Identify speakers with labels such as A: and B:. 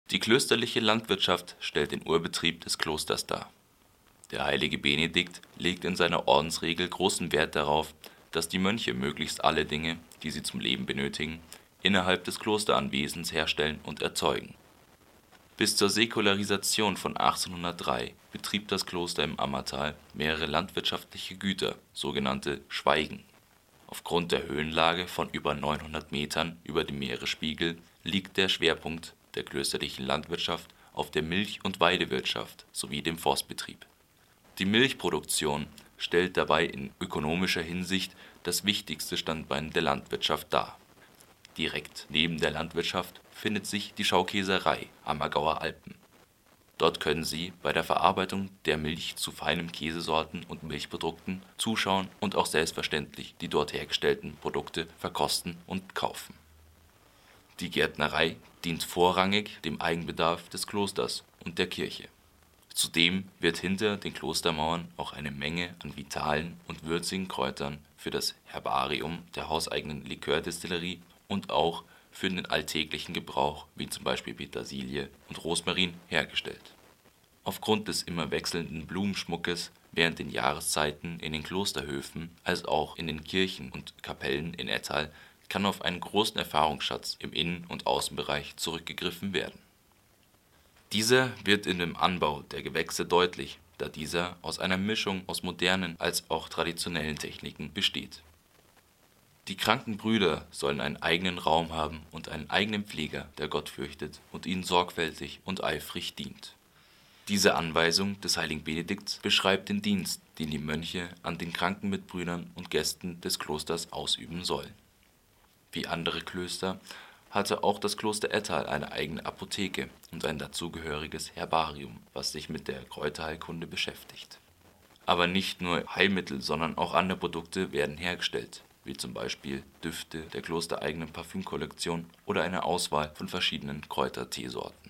A: Die klösterliche Landwirtschaft stellt den Urbetrieb des Klosters dar. Der heilige Benedikt legt in seiner Ordensregel großen Wert darauf, dass die Mönche möglichst alle Dinge, die sie zum Leben benötigen, innerhalb des Klosteranwesens herstellen und erzeugen. Bis zur Säkularisation von 1803 betrieb das Kloster im Ammertal mehrere landwirtschaftliche Güter, sogenannte Schwaigen. Aufgrund der Höhenlage von über 900 Metern über dem Meeresspiegel liegt der Schwerpunkt der klösterlichen Landwirtschaft auf der Milch - und Weidewirtschaft sowie dem Forstbetrieb. Die Milchproduktion stellt dabei in ökonomischer Hinsicht das wichtigste Standbein der Landwirtschaft dar. Direkt neben der Landwirtschaft findet sich die Schaukäserei Ammergauer Alpen. Dort können Sie bei der Verarbeitung der Milch zu feinen Käsesorten und Milchprodukten zuschauen und auch selbstverständlich die dort hergestellten Produkte verkosten und kaufen. Die Gärtnerei dient vorrangig dem Eigenbedarf des Klosters und der Kirche. Zudem wird hinter den Klostermauern auch eine Menge an vitalen und würzigen Kräutern für das Herbarium der hauseigenen Likördestillerie und auch für den alltäglichen Gebrauch, wie zum Beispiel Petersilie und Rosmarin, hergestellt. Aufgrund des immer wechselnden Blumenschmuckes während den Jahreszeiten in den Klosterhöfen als auch in den Kirchen und Kapellen in Ettal kann auf einen großen Erfahrungsschatz im Innen- und Außenbereich zurückgegriffen werden. Dieser wird in dem Anbau der Gewächse deutlich, da dieser aus einer Mischung aus modernen als auch traditionellen Techniken besteht. Die kranken Brüder sollen einen eigenen Raum haben und einen eigenen Pfleger, der Gott fürchtet und ihnen sorgfältig und eifrig dient. Diese Anweisung des heiligen Benedikts beschreibt den Dienst, den die Mönche an den kranken Mitbrüdern und Gästen des Klosters ausüben sollen. Wie andere Klöster hatte auch das Kloster Ettal eine eigene Apotheke und ein dazugehöriges Herbarium, was sich mit der Kräuterheilkunde beschäftigt. Aber nicht nur Heilmittel, sondern auch andere Produkte werden hergestellt, wie zum Beispiel Düfte der klostereigenen Parfümkollektion oder eine Auswahl von verschiedenen Kräuterteesorten.